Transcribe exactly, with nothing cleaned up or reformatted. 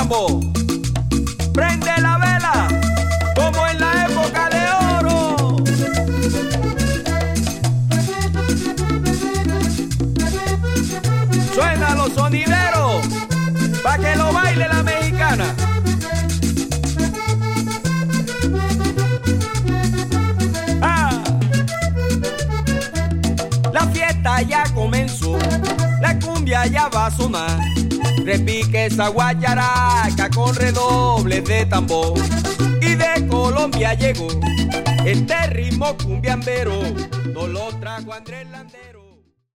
tambo. Prende la vela, como en la época de oro. Suena los sonideros, pa' que lo baile la mexicana. Ah. La fiesta ya comenzó, la cumbia ya va a sonar. Repique esa guacharaca con redobles de tambor. Y de Colombia llegó este ritmo cumbiambero, no lo trajo Andrés Landero.